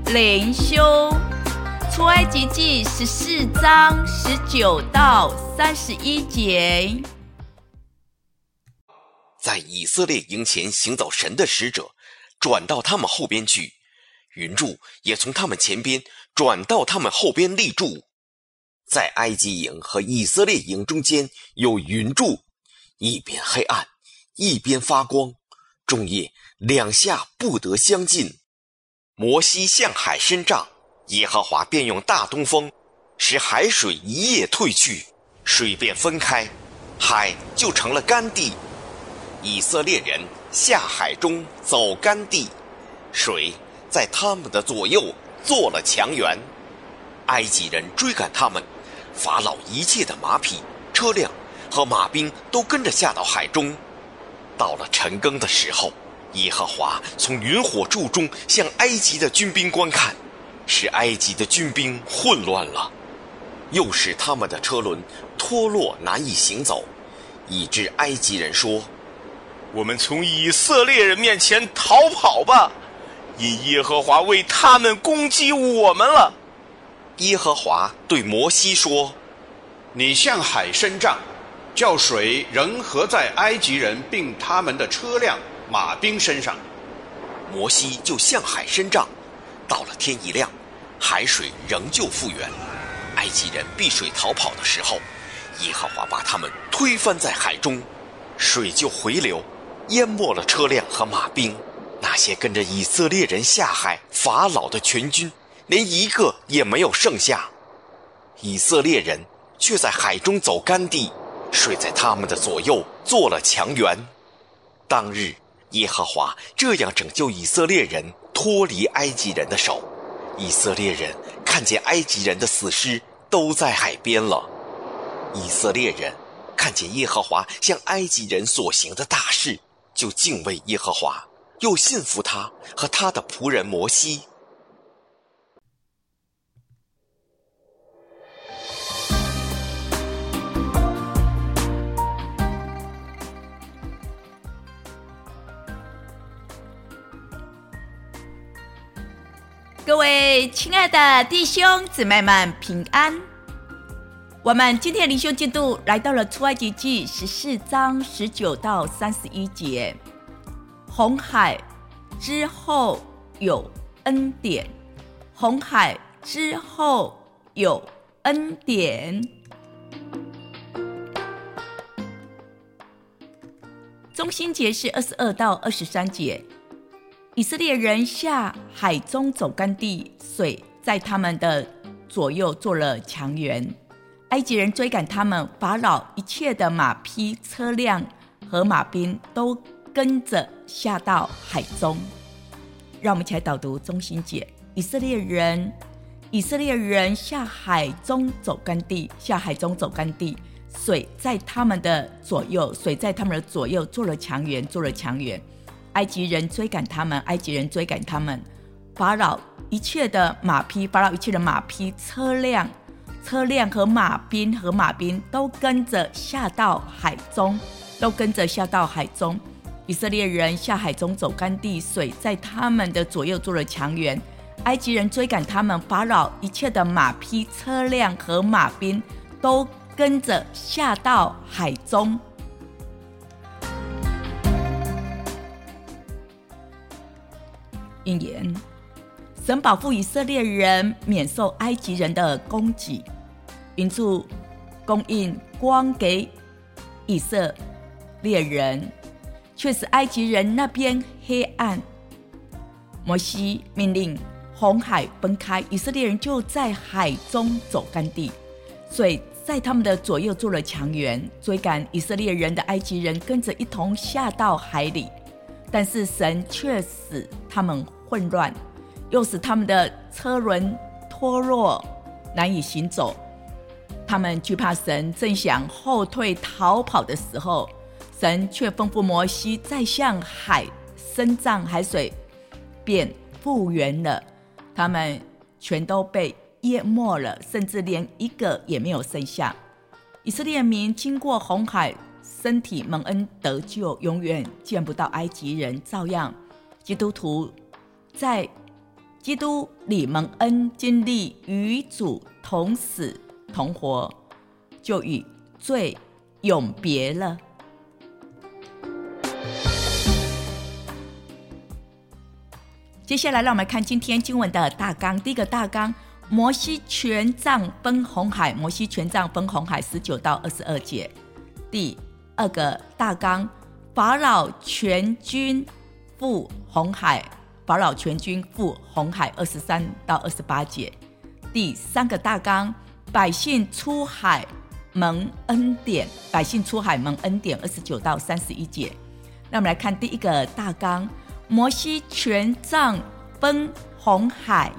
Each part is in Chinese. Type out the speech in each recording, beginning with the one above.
灵修出埃及记14章19到31节。 在以色列营前行走神的使者转到他们后边去，云柱也从他们前边转到他们后边立住。在埃及营和以色列营中间有云柱，一边黑暗，一边发光，众夜两下不得相近。摩西向海伸杖，耶和华便用大东风，使海水一夜退去，水便分开，海就成了干地。以色列人下海中走干地，水在他们的左右做了墙垣。埃及人追赶他们，法老一切的马匹、车辆和马兵都跟着下到海中。到了晨更的时候，耶和华从云火柱中向埃及的军兵观看，使埃及的军兵混乱了，又使他们的车轮脱落难以行走，以致埃及人说： 我们从以色列人面前逃跑吧，因耶和华为他们攻击我们了。 耶和华对摩西说： 你向海伸杖，叫水仍合在埃及人并他们的车辆马兵身上。 摩西就向海伸杖，到了天一亮，海水仍旧复原。埃及人避水逃跑的时候，耶和华把他们推翻在海中，水就回流，淹没了车辆和马兵。那些跟着以色列人下海法老的全军，连一个也没有剩下。以色列人却在海中走干地，水在他们的左右做了墙垣。当日耶和华这样拯救以色列人脱离埃及人的手。以色列人看见埃及人的死尸都在海边了。以色列人看见耶和华向埃及人所行的大事，就敬畏耶和华，又信服他和他的仆人摩西。 各位亲爱的弟兄姊妹们平安。我们今天的灵修进度来到了出埃及记14章19到31节。红海之后有恩典，红海之后有恩典。中心节是22到23节。以色列人下海中走干地，水在他们的左右做了墙垣。埃及人追赶他们，法老一切的马匹、车辆和马兵都跟着下到海中。让我们一起来导读中心节。以色列人下海中走干地，水在他们的左右做了墙垣。埃及人追赶他们，法老一切的马匹、车辆和马兵都跟着下到海中。以色列人下海中走干地，水在他们的左右做了墙垣。埃及人追赶他们，法老一切的马匹、车辆和马兵都跟着下到海中。引言：神保护以色列人免受埃及人的攻击，云柱供应光给以色列人，却使埃及人那边黑暗。摩西命令红海分开，以色列人就在海中走干地，水在他们的左右做了墙垣。追赶以色列人的埃及人跟着一同下到海里，但是神却使他们混乱，又使他们的车轮脱落难以行走。他们惧怕神，正想后退逃跑的时候，神却吩咐摩西再向海伸杖，海水便复原了。他们全都被淹没了，甚至连一个也没有剩下。以色列民经过红海，身体蒙恩得救，永远见不到埃及人。照样基督徒在基督里蒙恩经历与主同死同活，就与罪永别了。接下来让我们看今天经文的大纲。第一个大纲，摩西全杖分红海，摩西全杖分红海19到22节。第二个大纲，法老全军赴红海，法老全军赴红海23到28节。第三个大纲，百姓出海蒙恩典，百姓出海蒙恩典29到31节。那我们来看第一个大纲，摩西全杖分红海。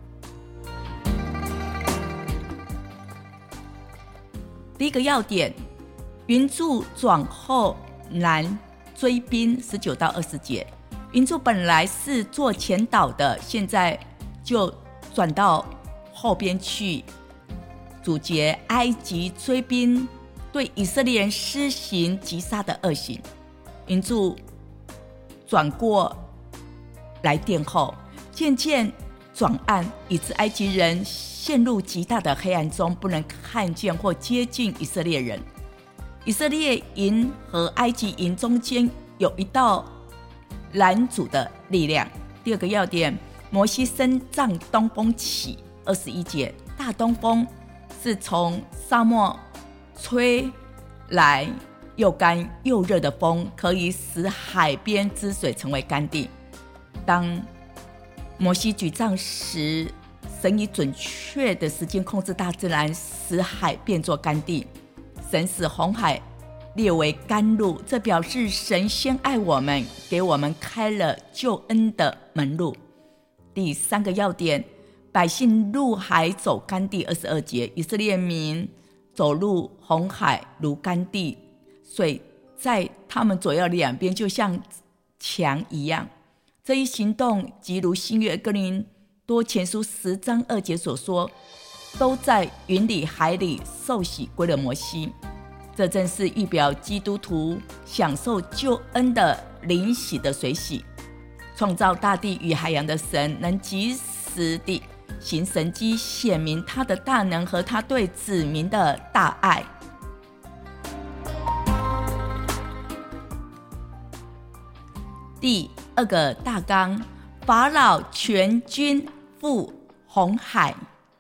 第一个要点，云柱转后南追兵19到20节。云柱本来是做前导的，现在就转到后边去，阻截埃及追兵对以色列人施行击杀的恶行。云柱转过来殿后，渐渐转暗，以致埃及人陷入极大的黑暗中，不能看见或接近以色列人。以色列营和埃及营中间有一道拦阻的力量。第二个要点，摩西伸杖东风起21节，大东风是从沙漠吹来又干又热的风，可以使海边之水成为干地。当摩西举杖时，神以准确的时间控制大自然，使海变作干地。神使红海列为甘露，这表示神先爱我们，给我们开了救恩的门路。第三个要点，百姓入海走干地22节，以色列民走入红海如干地，水在他们左右两边就像墙一样。这一行动即如新约哥林多前书10章2节所说，都在云里海里受洗归了摩西。这正是预表基督徒享受救恩的灵洗的水洗。创造大地与海洋的神能及时地行神迹，显明他的大能和他对子民的大爱。第二个大纲，法老全军赴红海。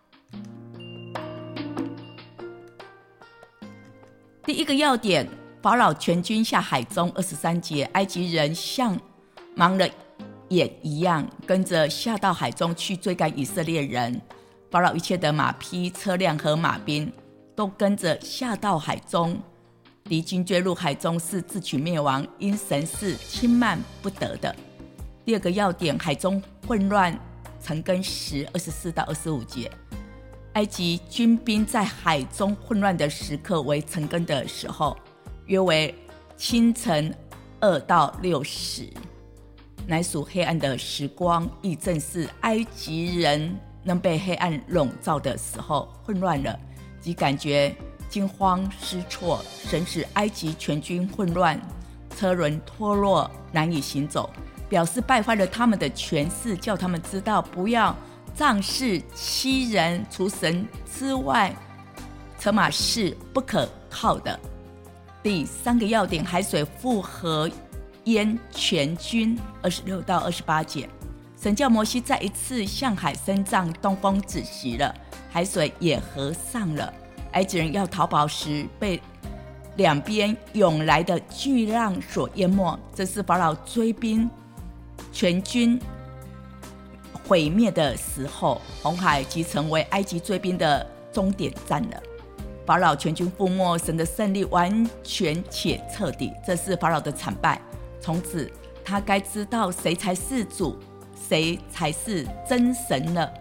第一个要点，法老全军下海中23节，埃及人像盲了眼一样，跟着下到海中去追赶以色列人。法老一切的马匹、车辆和马兵都跟着下到海中。敌军追入海中是自取灭亡，因神是轻慢不得的。第二个要点，海中混乱成根时24到25节。埃及军兵在海中混乱的时刻为晨更的时候，约为清晨2到6时，乃属黑暗的时光，亦正是埃及人能被黑暗笼罩的时候。混乱了，即感觉惊慌失措，神使埃及全军混乱，车轮脱落，难以行走，表示败坏了他们的权势，叫他们知道不要仗势欺人，除神之外，车马是不可靠的。第三个要点，海水复合淹全军26到28节。神叫摩西再一次向海伸杖，东风止息了，海水也合上了。埃及人要逃跑时，被两边涌来的巨浪所淹没，这是法老追兵全军毁灭的时候，红海即成为埃及追兵的终点站了。法老全军覆没，神的胜利完全且彻底，这是法老的惨败。从此他该知道谁才是主，谁才是真神了。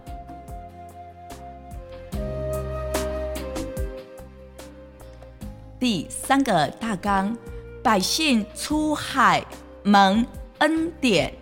第三个大纲，百姓出海蒙恩典。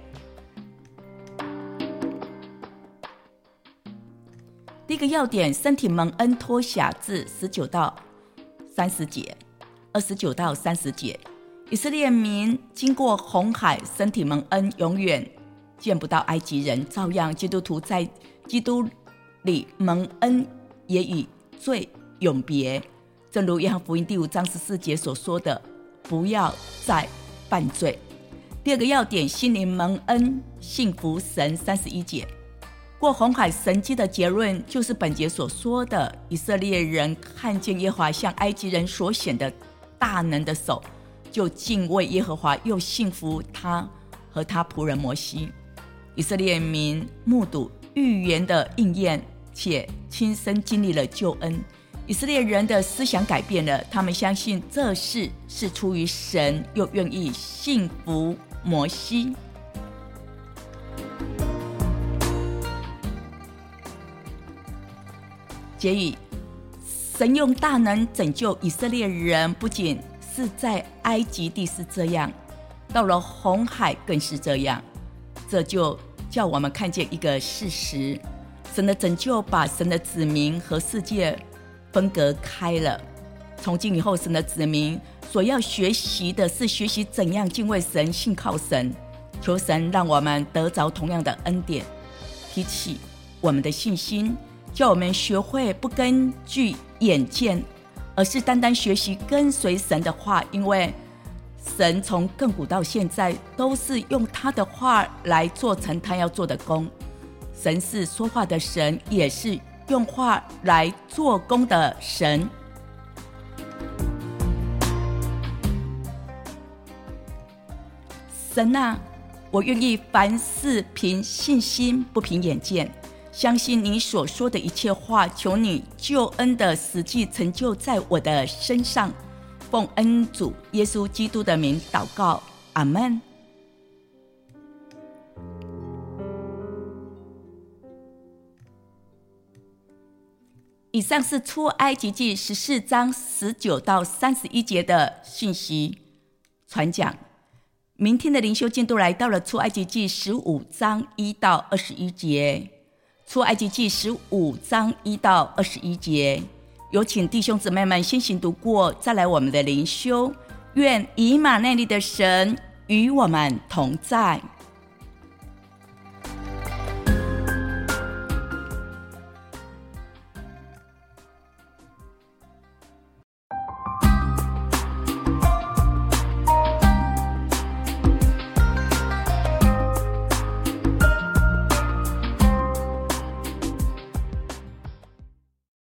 第一个要点，身体蒙恩脱辖至19到30节，29到30节。以色列民经过红海，身体蒙恩，永远见不到埃及人，照样基督徒在基督里蒙恩，也与罪永别。正如约翰福音第5章14节所说的，不要再犯罪。第二个要点，心灵蒙恩，信服神31节。过红海神迹的结论就是本节所说的，以色列人看见耶和华向埃及人所显的大能的手，就敬畏耶和华，又信服他和他仆人摩西。以色列民目睹预言的应验，且亲身经历了救恩。以色列人的思想改变了，他们相信这事是出于神，又愿意信服摩西。结语：神用大能拯救以色列人，不仅是在埃及地是这样，到了红海更是这样。这就叫我们看见一个事实，神的拯救把神的子民和世界分隔开了。从今以后，神的子民所要学习的是学习怎样敬畏神，信靠神。求神让我们得着同样的恩典，提起我们的信心，叫我们学会不根据眼见，而是单单学习跟随神的话。因为神从亘古到现在都是用他的话来做成他要做的工。神是说话的神，也是用话来做工的神。神啊，我愿意凡事凭信心，不凭眼见，相信你所说的一切话，求你救恩的实际成就在我的身上。奉恩主耶稣基督的名祷告，阿们。以上是出埃及记14章19到31节的信息传讲。明天的灵修进度来到了出埃及记15章1到21节。出埃及记15章1到21节，有请弟兄姊妹们先行读过，再来我们的灵修。愿以马内利的神与我们同在。